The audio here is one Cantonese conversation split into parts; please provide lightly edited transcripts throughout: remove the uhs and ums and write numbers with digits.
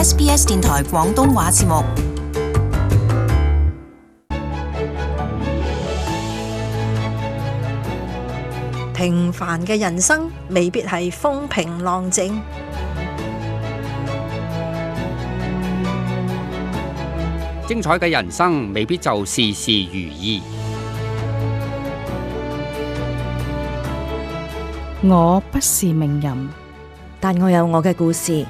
SBS 電台廣東話節目。 平凡嘅人生未必係風平浪靜， 精彩嘅人生未必就事事如意。 我不是名人， 但我有我嘅故事。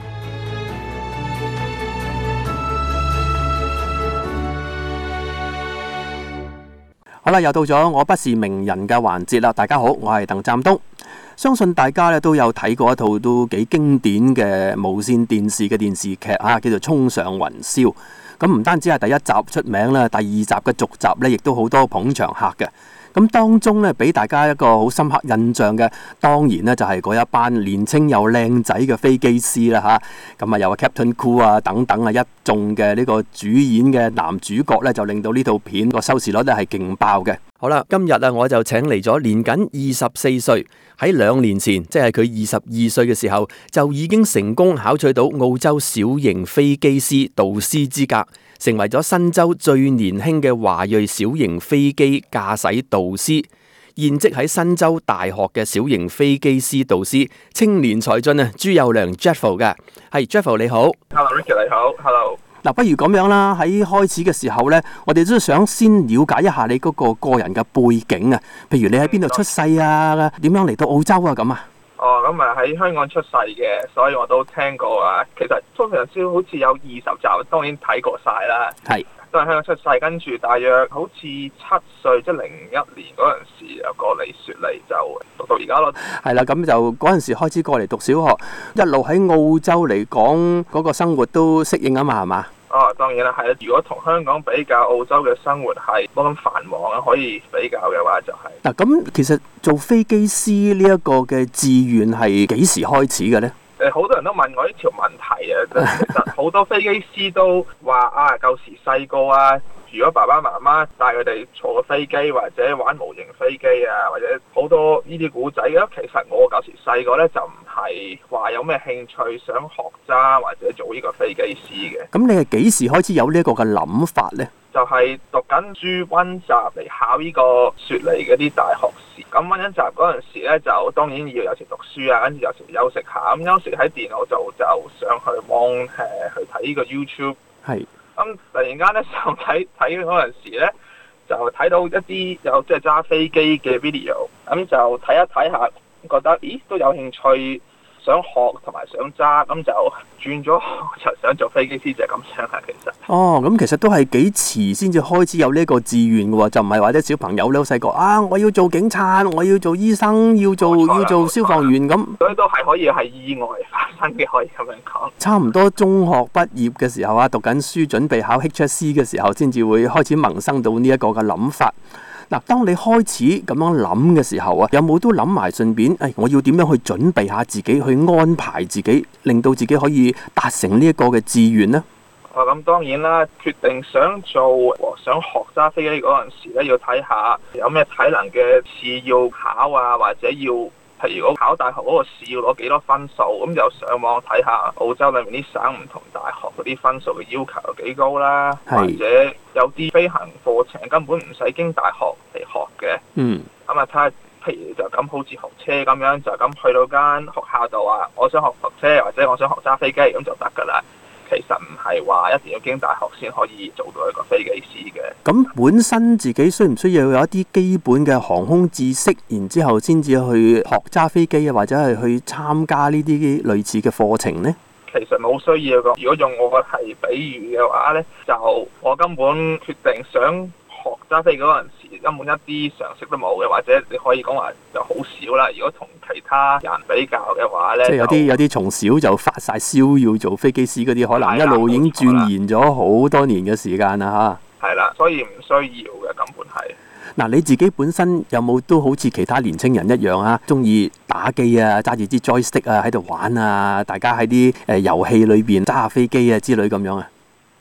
好啦，又到咗我不是名人嘅環節啦。大家好，我係鄧湛東。相信大家咧都有睇過一套都幾經典嘅無線電視嘅電視劇啊，叫做《衝上雲霄》。咁唔單止係第一集出名啦，第二集嘅續集咧，亦都好多捧場客嘅。咁當中咧，俾大家一個好深刻印象嘅，當然咧就係嗰一班年青又靚仔嘅飛機師啦嚇。咁啊，有 Captain Cool 啊等等啊，一眾嘅呢個主演嘅男主角咧，就令到呢套片個收視率咧係勁爆嘅。好啦，今日啊，我就請嚟咗年僅24歲，喺2年前，即係佢22歲嘅時候，就已經成功考取到澳洲小型飛機師導師資格，成為咗新州最年輕嘅華裔小型飛機駕駛導師，現職喺新州大學嘅小型飛機師導師，青年才俊啊，朱佑良 Jeffo 嘅，係 Jeffo 你好 ，Hello Ricky 你好 ，Hello。 嗱，不如咁樣啦，喺開始嘅時候呢，我哋都想先了解一下你嗰個人嘅背景啊，譬如你喺邊度出世啊，點樣嚟到澳洲啊咁啊？ 哦，咁啊喺香港出世嘅，所以我都聽過啊。其實《衝上雲霄》好似有20集，當然睇過晒啦。係。都係香港出世，跟住大約好似7歲，即係01年嗰陣時就過嚟雪梨，就讀到而家咯。 係啦，咁就嗰陣時開始過嚟讀小學，一路喺澳洲嚟講，嗰個生活都適應啊嘛，係嘛？ 哦，當然啦，係啦。如果同香港比較，澳洲嘅生活係冇咁繁忙啊，可以比較嘅話就係。 嗱，咁其實做飛機師呢一個嘅志願係幾時開始嘅呢？ 好多人都問我呢條問題啊，其實好多飛機師都話啊，舊時細個啊，如果爸爸媽媽帶佢哋坐個飛機或者玩模型飛機啊，或者好多呢啲古仔嘅。其實我舊時細個咧就唔係話有咩興趣想學揸或者做呢個飛機師嘅。 咁你係幾時開始有呢一個嘅諗法呢？ 就係讀緊書溫習嚟考呢個雪梨嗰啲大學試。咁溫緊習嗰陣時咧，就當然要有時讀書啊，跟住有時休息下。咁休息喺電腦就上去網去睇呢個 YouTube。係。咁突然間咧就睇嗰陣時咧，就睇到一啲有即係揸飛機嘅 video。咁就睇一睇下，覺得咦都有興趣。想學同埋想揸，咁就轉咗就想做飛機師，就係咁樣啦。其實哦，咁其實都係幾遲先至開始有呢個志願嘅喎，就唔係話啲小朋友咧好細個啊，我要做警察，我要做醫生，要做消防員咁。 所以都係可以係意外發生嘅，可以咁樣講。 差唔多中學畢業嘅時候啊，讀緊書準備考 HSC 嘅時候，先至會開始萌生到呢一個嘅諗法。嗱，當你開始咁樣諗嘅時候啊，有冇都諗埋順便，我要點樣去準備下自己，去安排自己，令到自己可以達成呢一個嘅志願呢？ 咁當然啦，決定想學揸飛機嗰陣時咧，要睇下有咩體能嘅試要考啊，或者譬如我考大學嗰個試要攞幾多分數，咁就上網睇下澳洲裏面啲省唔同大學嗰啲分數嘅要求有幾高啦，或者有啲飛行課程根本唔使經大學嚟學嘅。咁啊睇下，譬如就咁好似學車咁樣，就咁去到間學校度話，我想學車或者我想學揸飛機咁就得㗎啦。其實唔係話一定要經大學先可以做到一個飛機師嘅。咁本身自己需唔需要有一啲基本嘅航空知識，然之後先至去學揸飛機啊，或者係去參加呢啲類似嘅課程呢？ 其實冇需要㗎。如果用我個係比喻嘅話呢，就我根本決定想學揸飛機嗰陣時，根本一啲常識都冇嘅，或者你可以講話就好少啦。如果同其他人比較嘅話呢，即係有啲從小就發晒燒要做飛機師嗰啲，可能一路已經鑽研咗好多年嘅時間啦嚇。係啦，所以唔需要嘅，根本係。嗱，你自己本身有冇都好似其他年青人一樣啊，中意打機啊，揸住支 joystick 啊喺度玩啊，大家喺啲遊戲裏邊揸下飛機啊之類咁樣啊？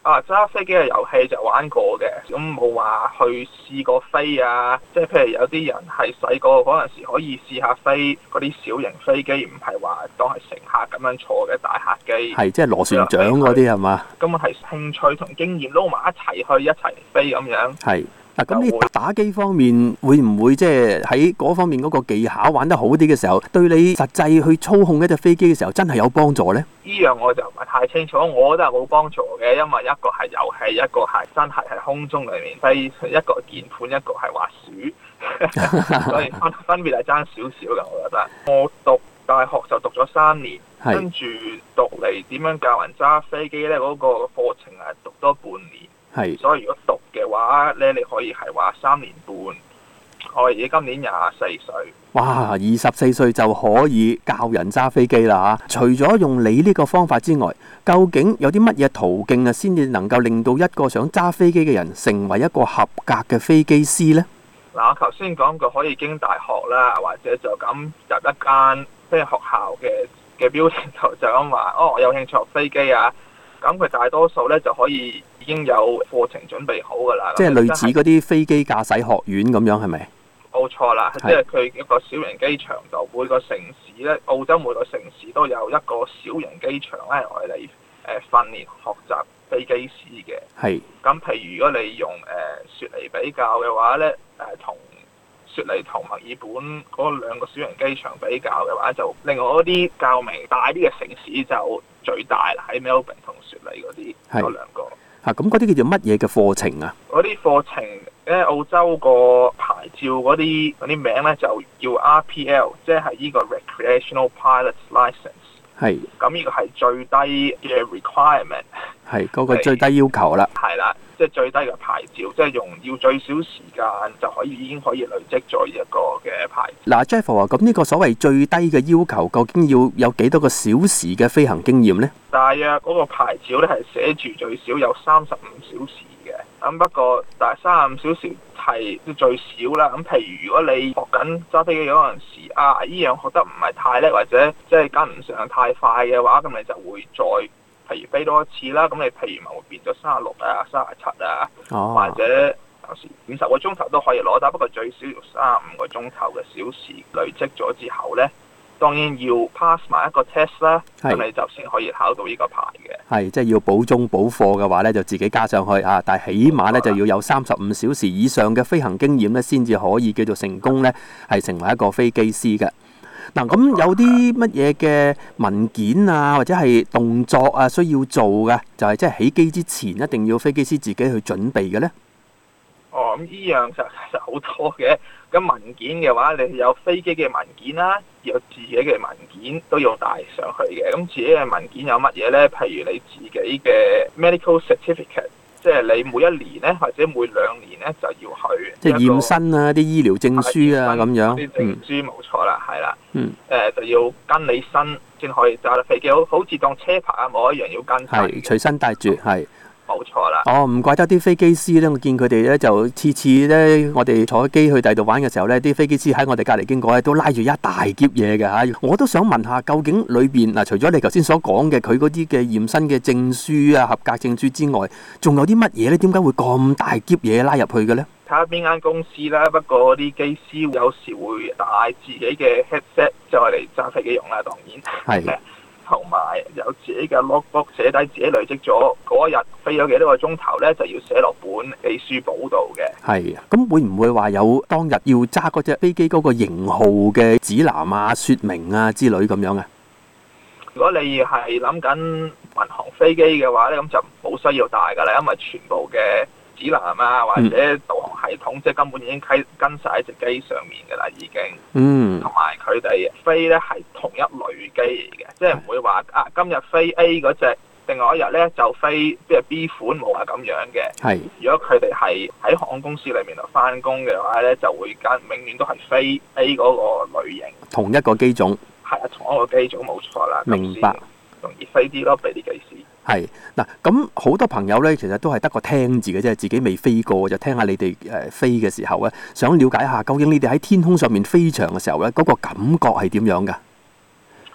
揸飛機嘅遊戲就玩過嘅，咁冇話去試過飛啊。即係譬如有啲人係細個嗰陣時可以試下飛嗰啲小型飛機，唔係話當係乘客咁樣坐嘅大客機。 係即係螺旋槳嗰啲係嘛？ 咁係興趣同經驗撈埋一齊去一齊飛咁樣。 係。嗱，咁你打機方面會唔會即係喺嗰方面嗰個技巧玩得好啲嘅時候，對你實際去操控一隻飛機嘅時候真係有幫助呢？ 呢樣我就唔係太清楚，我覺得係冇幫助嘅，因為一個係遊戲，一個係真係喺空中裏面飛，一個鍵盤，一個係滑鼠，所以分別係爭少少嘅。我覺得我讀大學就讀咗3年，跟住讀嚟點樣教人揸飛機呢？嗰個課程係讀多半年。係，所以如果讀嘅話咧，你可以係話3年半。我而家今年24歲。哇！24歲就可以教人揸飛機啦嚇！除咗用你呢個方法之外，究竟有啲乜嘢途徑啊，先至能夠令到一個想揸飛機嘅人成為一個合格嘅飛機師呢？嗱，我頭先講過可以經大學啦，或者就咁入一間即係學校嘅標程度就咁話，我有興趣學飛機啊！咁佢大多數咧就可以已經有課程準備好㗎啦。即係類似嗰啲飛機駕駛學院咁樣係咪？冇錯啦，即係佢一個小型機場度，每個城市咧，澳洲每個城市都有一個小型機場咧，我哋訓練學習飛機師嘅。係。咁譬如如果你用雪梨比較嘅話咧，同雪梨同墨爾本嗰2個小型機場比較嘅話，就另外嗰啲較名大啲嘅城市就最大啦，喺 Melbourne 同雪梨嗰啲嗰2個。咁嗰啲叫做乜嘢嘅課程啊？嗰啲課程澳洲個牌照嗰啲名咧就叫 RPL， 即係呢個 Recreational Pilot License。係。咁呢個係最低嘅 requirement。係嗰個最低要求啦。係啦。即係最低嘅牌照，即係要最少時間就已經可以累積咗一個嘅牌照。嗱，Jeff 話咁呢個所謂最低嘅要求，究竟要有幾多個小時嘅飛行經驗呢？大約嗰個牌照咧係寫住最少有35小時嘅。咁不過，但係35小時係最少啦。咁譬如如果你學緊揸飛機嗰陣時，依樣學得唔係太叻，或者即係跟唔上太快嘅話，咁你就會再譬如飛多一次啦，咁你譬如咪會變咗36啊、37啊，或者有時50個鐘頭都可以攞到，不過最少要35個鐘頭嘅小時累積咗之後呢，當然要 pass 埋一個 test 啦，咁你就先可以考到呢個牌嘅。係，即係要補鐘補課嘅話呢，就自己加上去啊，但係起碼呢，就要有35小時以上嘅飛行經驗呢，先至可以叫做成功呢，係成為一個飛機師嘅。嗱，咁有啲乜嘢嘅文件啊，或者係動作啊，需要做嘅，就係即係起機之前一定要飛機師自己去準備嘅呢？咁呢樣就其實好多嘅。咁文件嘅話，你有飛機嘅文件啦，有自己嘅文件都要帶上去嘅。咁自己嘅文件有乜嘢呢？譬如你自己嘅 medical certificate。即係你每1年咧，或者每2年咧，就要去即係驗身啊，啲醫療證書啊咁樣。啲證書冇錯啦，係啦。就要跟你身先可以揸得飛機，好似當車牌啊冇一樣要跟身。係隨身帶住，係。冇錯啦。唔怪得啲飛機師咧，我見佢哋咧就次咧，我哋坐機去第度玩嘅時候咧，啲飛機師喺我哋隔離經過咧，都拉住一大篋嘢嘅嚇。我都想問下，究竟裏邊嗱，除咗你頭先所講嘅佢嗰啲嘅驗身嘅證書啊、合格證書之外，仲有啲乜嘢咧？點解會咁大篋嘢拉入去嘅咧？睇下邊間公司啦，不過啲機師有時會帶自己嘅 headset 就係嚟揸飛機用啦，當然係。同埋有自己嘅 logbook 寫低自己累積咗嗰一日飛咗幾多個鐘頭咧，就要寫落本記書簿度嘅。係啊，咁會唔會話有當日要揸嗰隻飛機嗰個型號嘅指南啊、説明啊之類咁樣啊？如果你係諗緊民航飛機嘅話咧，咁就冇需要帶㗎啦，因為全部嘅指南啊或者導航系統即係根本已經跟晒喺隻機上面㗎啦，已經。同埋佢哋飛咧係同一類機嚟嘅，即係唔會話今日飛 A 嗰隻，另外一日咧就飛即係 B 款，冇話咁樣嘅。係。如果佢哋係喺航空公司裏面度翻工嘅話咧，就會永遠都係飛 A 嗰個類型。同一個機種。係啊，同一個機種冇錯啦。明白。容易飛啲咯，俾啲機師。係嗱，咁好多朋友咧，其實都係得個聽字嘅啫，自己未飛過，就聽下你哋飛嘅時候咧，想了解下究竟你哋喺天空上面飛翔嘅時候咧，嗰個感覺係點樣噶？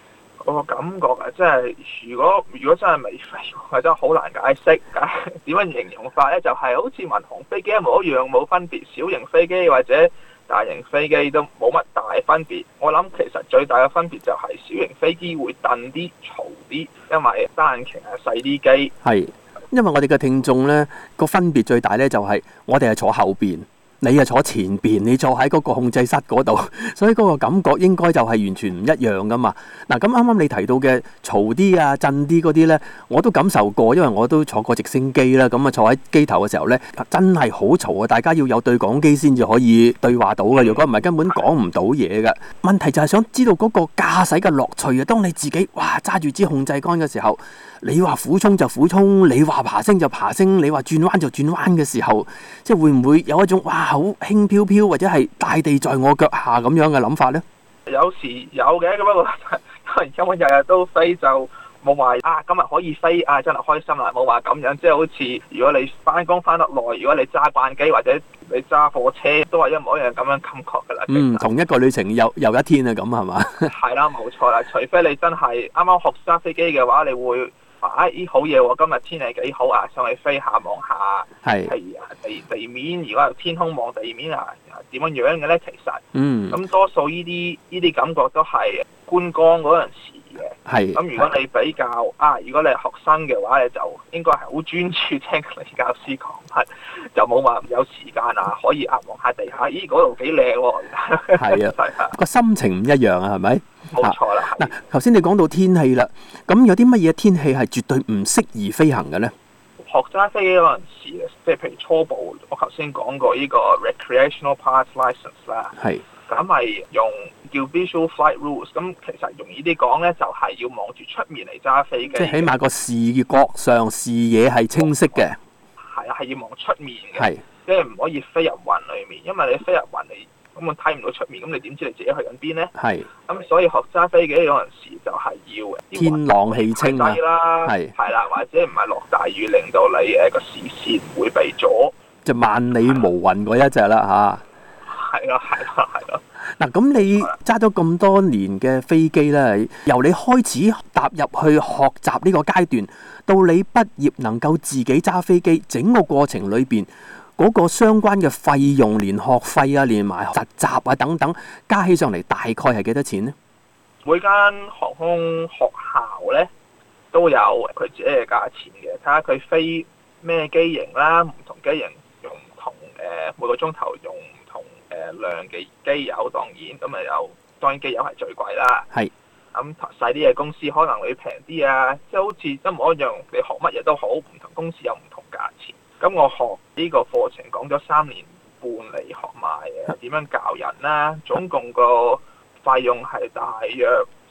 個感覺啊，即係如果真係未飛，係真係好難解釋。點樣形容法咧？就係好似民航飛機一模一樣，冇分別。小型飛機或者大型飛機都冇乜大分別。我諗其實最大嘅分別就係小型飛機會頓啲、嘈啲，因為單引擎係細啲機。 係，因為我哋嘅聽眾呢個分別最大呢，就係我哋係坐後邊。你係坐前邊，你坐喺嗰個控制室嗰度，所以嗰個感覺應該就係完全唔一樣噶嘛。嗱，咁啱啱你提到嘅嘈啲啊、震啲嗰啲呢，我都感受過，因為我都坐過直升機啦。咁啊，坐喺機頭嘅時候呢，真係好嘈啊！大家要有對講機先至可以對話到嘅，如果唔係根本講唔到嘢嘅。問題就係想知道嗰個駕駛嘅樂趣啊！當你自己哇揸住支控制桿嘅時候，你話俯衝就俯衝，你話爬升就爬升，你話轉彎就轉彎嘅時候，即係會唔會有一種哇好輕飄飄或者係大地在我腳下咁樣嘅諗法呢？ 有時有嘅，咁不過因為日日都飛就冇話今日可以飛真係開心啦，冇話咁樣。即係好似如果你翻工翻得耐，如果你揸慣機或者你揸貨車，都係一模一樣咁樣感覺噶啦。 同一個旅程又一天啊，咁係嘛？係啦，冇錯啦。除非你真係啱啱學揸飛機嘅話，你會好嘢喎！今日天氣幾好啊，上去飛下望下，地面。如果係天空望地面點樣樣嘅咧？其實，咁多數呢啲感覺都係觀光嗰陣時嘅。咁如果你比較如果你係學生嘅話，你就應該係好專注聽你教師講乜，就冇話有時間可以望下地下，嗰度幾靚喎！係啊， 個心情唔一樣啊，係咪？ 冇錯啦。 嗱，頭先你講到天氣啦，咁有啲乜嘢天氣係絕對唔適宜飛行嘅咧？ 學揸飛機嗰陣時，即係譬如初步，我頭先講過呢個 recreational pilot license 啦。係。咁係用叫 visual flight rules。咁其實容易啲講咧，就係要望住出面嚟揸飛機。即係起碼個視覺上視野係清晰嘅。 係啊，係要望出面嘅。係。即係唔可以飛入雲裡面，因為你飛入雲你咁我睇唔到出面，咁你點知你自己去緊邊咧？係。咁所以學揸飛機嗰陣時就係要天朗氣清啊。 係啦，或者唔係落大雨，令到你個視線唔會被阻。 就萬里無雲嗰一隻啦嚇。 係咯。 嗱，咁你揸咗咁多年嘅飛機咧，由你開始踏入去學習呢個階段，到你畢業能夠自己揸飛機，整個過程裏邊嗰個相關嘅費用，連學費啊，連埋實習啊等等，加起上嚟大概係幾多錢呢？ 每間航空學校咧都有佢自己嘅價錢嘅，睇下佢飛咩機型啦，唔同機型用唔同每個鐘頭用唔同量嘅機油，當然機油係最貴啦。係。咁細啲嘅公司可能會平啲啊，即係好似一模一樣，你學乜嘢都好，唔同公司有唔同價錢。咁我學呢個課程講咗3年半嚟學埋點樣教人啦，總共個費用係大約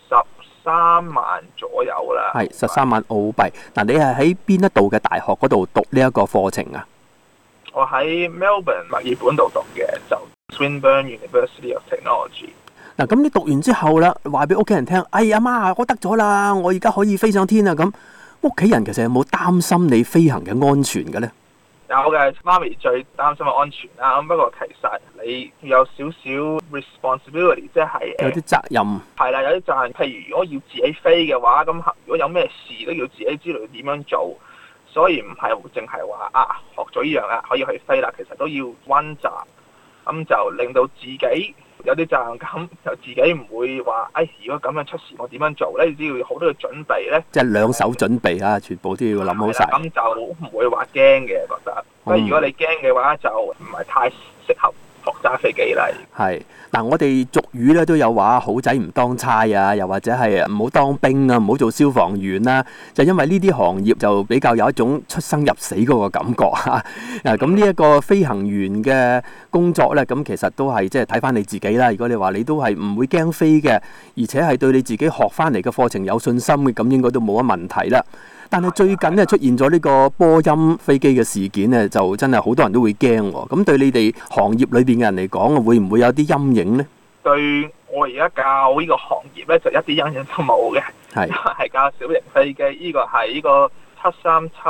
13萬左右啦。係 13萬澳幣。嗱，你係喺邊一度嘅大學嗰度讀呢一個課程啊？ 我喺 Melbourne 墨爾本度讀嘅，就 Swinburne University of Technology。 嗱，咁你讀完之後啦，話俾屋企人聽，哎呀媽，我得咗啦，我而家可以飛上天啦！咁屋企人其實有冇擔心你飛行嘅安全嘅咧？ 有嘅，媽咪最擔心嘅安全啦。咁不過其實你有少少 responsibility， 即係有啲責任。係啦，有啲責任。譬如如果要自己飛嘅話，咁如果有咩事都要自己知道點樣做。所以唔係淨係話學咗呢樣可以去飛啦，其實都要溫習，咁就令到自己有啲責任感，就自己唔會話如果咁樣出事我點樣做咧？只要好多嘅準備咧， 即係兩手準備啊，全部都要諗好晒。 咁就唔會話驚嘅，覺得。所以如果你驚嘅話，就唔係太適合學揸飛機啦。 係嗱，我哋俗語咧都有話好仔唔當差啊，又或者係唔好當兵啊，唔好做消防員啦。就因為呢啲行業就比較有一種出生入死嗰個感覺嚇。咁呢一個飛行員嘅工作咧，咁其實都係即係睇翻你自己啦。如果你話你都係唔會驚飛嘅，而且係對你自己學翻嚟嘅課程有信心嘅，咁應該都冇乜問題啦。但係最近咧出現咗呢個波音飛機嘅事件咧，就真係好多人都會驚喎。咁對你哋行業裏邊嘅人嚟講，會唔會有啲陰影呢？ 對我而家教呢個行業咧，就一啲陰影都冇嘅。係教小型飛機，呢個係呢個737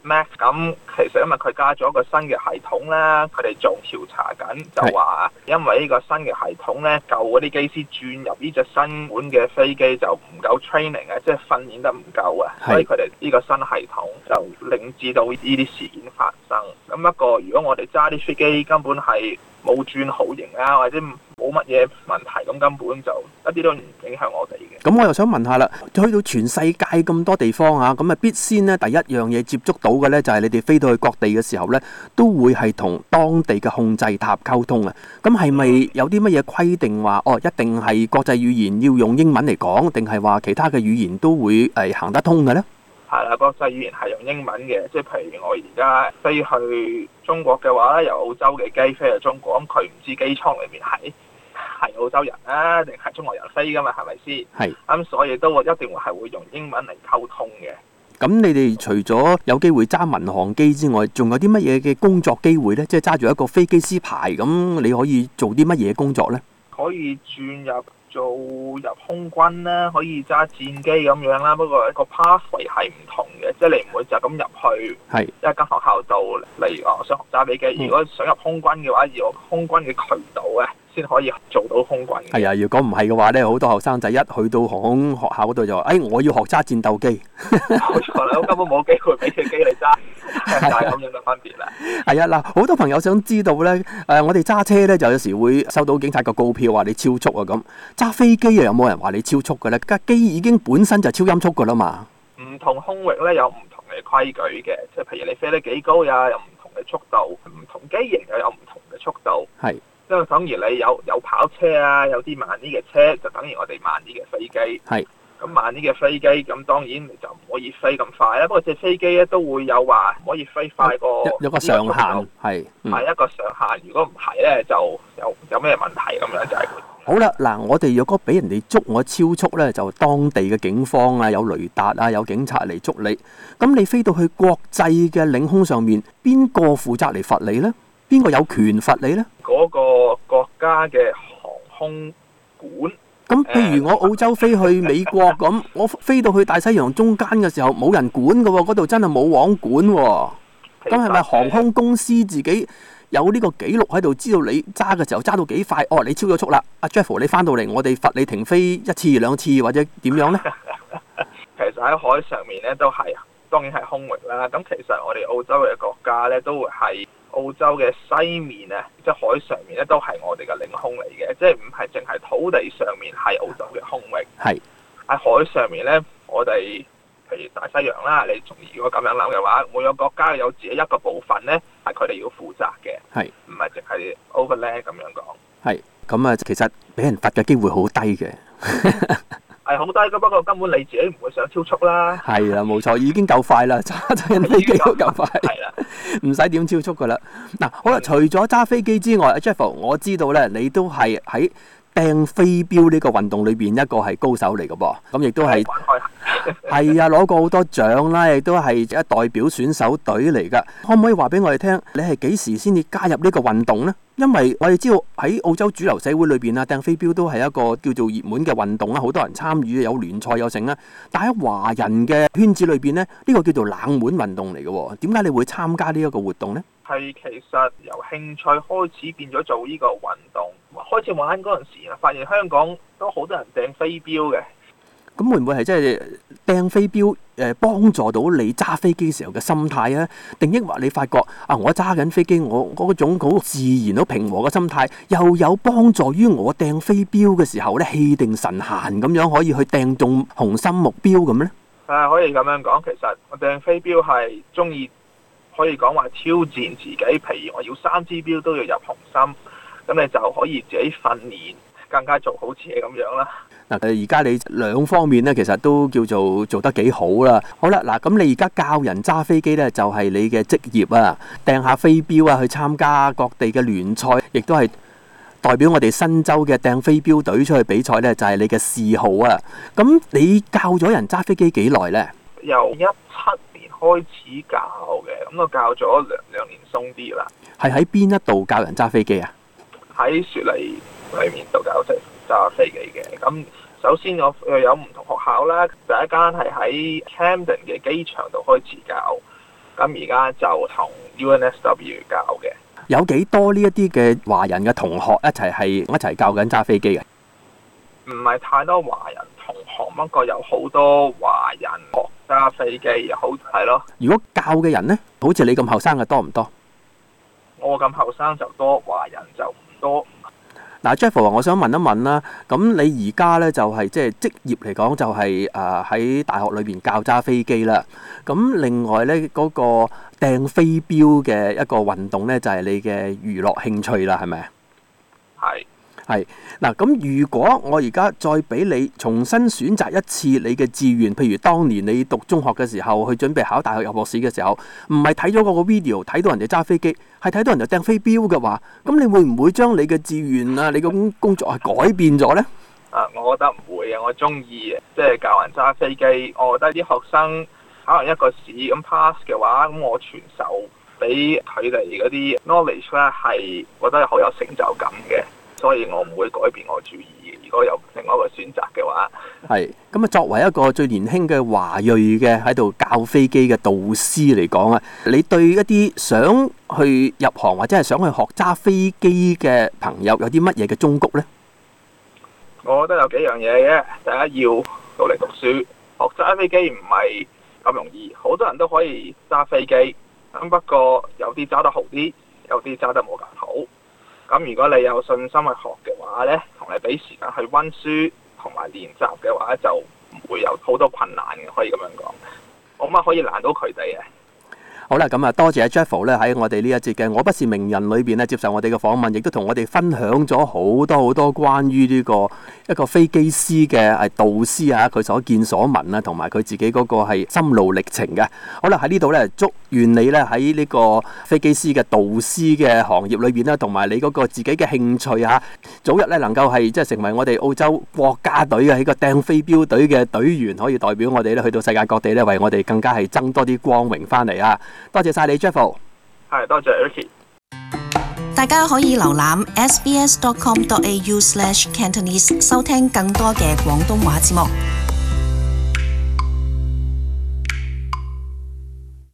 Max。咁其實因為佢加咗一個新嘅系統啦，佢哋仲調查緊，就話因為呢個新嘅系統咧，舊嗰啲機師轉入呢隻新款嘅飛機就唔夠 training 啊，即係訓練得唔夠啊，所以佢哋呢個新系統就令至到呢啲事件發生。咁不過如果我哋揸啲飛機根本係冇轉好型啊，或者冇乜嘢問題，咁根本就一啲都唔影響我哋嘅。 咁我又想問下啦，去到全世界咁多地方啊，咁啊必先呢第一樣嘢接觸到嘅呢，就係你哋飛到去各地嘅時候呢，都會係同當地嘅控制塔溝通啊。咁係咪有啲乜嘢規定話一定係國際語言要用英文嚟講，定係話其他嘅語言都會行得通嘅呢？ 係啦，國際語言係用英文嘅，即係譬如我而家飛去中國嘅話咧，由澳洲嘅機飛去中國，咁佢唔知機艙裏面係澳洲人啊，定係中國人飛噶嘛，係咪先？係。咁所以都一定係會用英文嚟溝通嘅。咁你哋除咗有機會揸民航機之外，仲有啲乜嘢嘅工作機會呢？即係揸住一個飛機師牌，咁你可以做啲乜嘢工作呢？ 可以轉入空軍啦，可以揸戰機咁樣啦。不過一個 pathway 係唔同嘅，即係你唔會就咁入去，一間學校度嚟想學揸飛機。如果想入空軍嘅話，要有空軍嘅渠道嘅，先可以做到空軍。係啊，如果唔係嘅話咧，好多學生仔一去到航空學校嗰度就話：我要學揸戰鬥機。冇錯啦，我根本冇機會俾隻機你揸，就係咁樣嘅分別啦。係啊，嗱，好多朋友想知道咧，我哋揸車咧就有時會收到警察個告票話你超速啊咁。揸飛機又有冇人話你超速嘅咧？架機已經本身就超音速噶啦嘛。唔同空域咧有唔同嘅規矩嘅，即係譬如你飛得幾高呀，有唔同嘅速度；唔同機型又有唔同嘅速度。係。因為等於你有跑車啊，有啲慢啲嘅車，就等於我哋慢啲嘅飛機。係。咁慢啲嘅飛機，咁當然你就唔可以飛咁快啦。不過隻飛機咧都會有話唔可以飛快過有個上限，係一個上限。如果唔係咧，就有咩問題咁樣就係。好啦，嗱，我哋若果俾人哋捉我超速咧，就當地嘅警方啊，有雷達啊，有警察嚟捉你。咁你飛到去國際嘅領空上面，邊個負責嚟罰你咧？邊個有權罰你咧？嗰個國家嘅航空管。咁譬如我澳洲飛去美國咁，我飛到去大西洋中間嘅時候冇人管㗎喎，嗰度真係冇網管喎。咁係咪航空公司自己有呢個記錄喺度，知道你揸嘅時候揸到幾快？你超咗速啦，阿 Jeff 你翻到嚟，我哋罰你停飛1次2次或者點樣呢？其實喺海上面咧都係，當然係空域啦。咁其實我哋澳洲嘅國家咧都會係。澳洲嘅西面啊，即係海上面咧，都係我哋嘅領空嚟嘅，即係唔係淨係土地上面係澳洲嘅空域。係喺海上面咧，我哋譬如大西洋啦，你如果咁樣諗嘅話，每個國家有自己一個部分咧，係佢哋要負責嘅。係唔係淨係 overland 咁樣講？係咁啊，其實俾人罰嘅機會好低嘅。係好低嘅，不過根本你自己唔會想超速啦。係啦，冇錯，已經夠快啦，揸人飛機都夠快。係啦，唔使點超速噶啦。嗱，好啦，除咗揸飛機之外，阿 Jeff，我知道咧，你都係喺掟飛鏢呢個運動裏邊一個係高手嚟嘅噃。咁亦都係係啊，攞過好多獎啦，亦都係一代表選手隊嚟噶。可唔可以話俾我哋聽，你係幾時先至加入呢個運動呢？因為我哋知道喺澳洲主流社會裏邊啊，掟飛鏢都係一個叫做熱門嘅運動啦，好多人參與，有聯賽有成啦。但喺華人嘅圈子裏邊呢，呢個叫做冷門運動嚟嘅。點解你會參加呢一個活動呢？係其實由興趣開始變咗做呢個運動，開始玩嗰陣時啊，發現香港都好多人掟飛鏢嘅。咁會唔會係即係掟飛鏢幫助到你揸飛機時候嘅心態啊？定抑或你發覺啊，我揸緊飛機，我嗰種好自然、好平和嘅心態，又有幫助於我掟飛鏢嘅時候咧，氣定神閒咁樣可以去掟中紅心目標咁咧？可以咁樣講。其實我掟飛鏢係中意，可以講話挑戰自己。譬如我要3支標都要入紅心，咁你就可以自己訓練，更加做好自己咁樣啦。嗱，而家你兩方面咧，其實都叫做做得幾好啦。好啦，嗱，咁你而家教人揸飛機咧，就係你嘅職業啊，掟下飛鏢啊，去參加各地嘅聯賽，亦都係代表我哋新州嘅掟飛鏢隊出去比賽咧，就係你嘅嗜好啊。咁你教咗人揸飛機幾耐咧？由17年開始教嘅，咁我教咗兩年鬆啲啦。係喺邊一度教人揸飛機啊？喺雪梨裏面度教揸飛機嘅。咁首先我有唔同學校啦，第一間係喺 Camden 嘅機場度開始教， 咁而家就同 UNSW 教嘅。 有幾多呢一啲嘅華人嘅同學一齊教緊揸飛機嘅？ 唔係太多華人同學，不過有好多華人學揸飛機，好係咯。 如果教嘅人呢，好似你咁後生嘅多唔多？ 我咁後生就多，華人就唔多。 嗱，Jeff 我想問一問啦，咁你而家咧就係即係職業嚟講，就係喺大學裏邊教揸飛機啦。咁另外咧嗰個掟飛鏢嘅一個運動咧，就係你嘅娛樂興趣啦，係咪？係嗱，咁如果我而家再俾你重新選擇一次你嘅志願，譬如當年你讀中學嘅時候去準備考大學入學試嘅時候，唔係睇咗嗰個 video 睇到人哋揸飛機，係睇到人哋掟飛鏢嘅話，咁你會唔會將你嘅志願啊，你嘅工作係改變咗呢？ 我覺得唔會嘅，我中意即係教人揸飛機。我覺得啲學生考完一個試咁 pass 嘅話，咁我傳授俾佢哋嗰啲 knowledge 咧，係覺得好有成就感嘅。所以我唔會改變我主意。如果有另外一個選擇嘅話，係咁啊。作為一個最年輕嘅華裔嘅喺度教飛機嘅導師嚟講啊，你對一啲想去入行或者係想去學揸飛機嘅朋友有啲乜嘢嘅忠告呢？ 我覺得有幾樣嘢嘅。第一，要努力讀書，學揸飛機唔係咁容易，好多人都可以揸飛機，咁不過有啲揸得好啲，有啲揸得冇咁好。咁如果你有信心去學嘅話呢，同你俾時間去溫書同埋練習嘅話，就唔會有好多困難嘅，可以咁樣講。我乜可以難到佢哋嘅。好啦，咁啊，多謝阿 Jeff 咧喺我哋呢一節嘅我不是名人裏邊咧接受我哋嘅訪問，亦都同我哋分享咗好多關於呢個一個飛機師嘅導師啊，佢所見所聞啊，同埋佢自己嗰個係心路歷程嘅。好啦，喺呢度咧，祝願你咧喺呢個飛機師嘅導師嘅行業裏邊咧，同埋你嗰個自己嘅興趣啊，早日咧能夠係即係成為我哋澳洲國家隊嘅一個掟飛鏢隊嘅隊員，可以代表我哋咧去到世界各地咧，為我哋更加係爭多啲光榮翻嚟啊！多謝晒你 Jeff。係，多謝 Ricky。 大家可以瀏覽 sbs.com.au/cantonese 收聽更多嘅廣東話節目。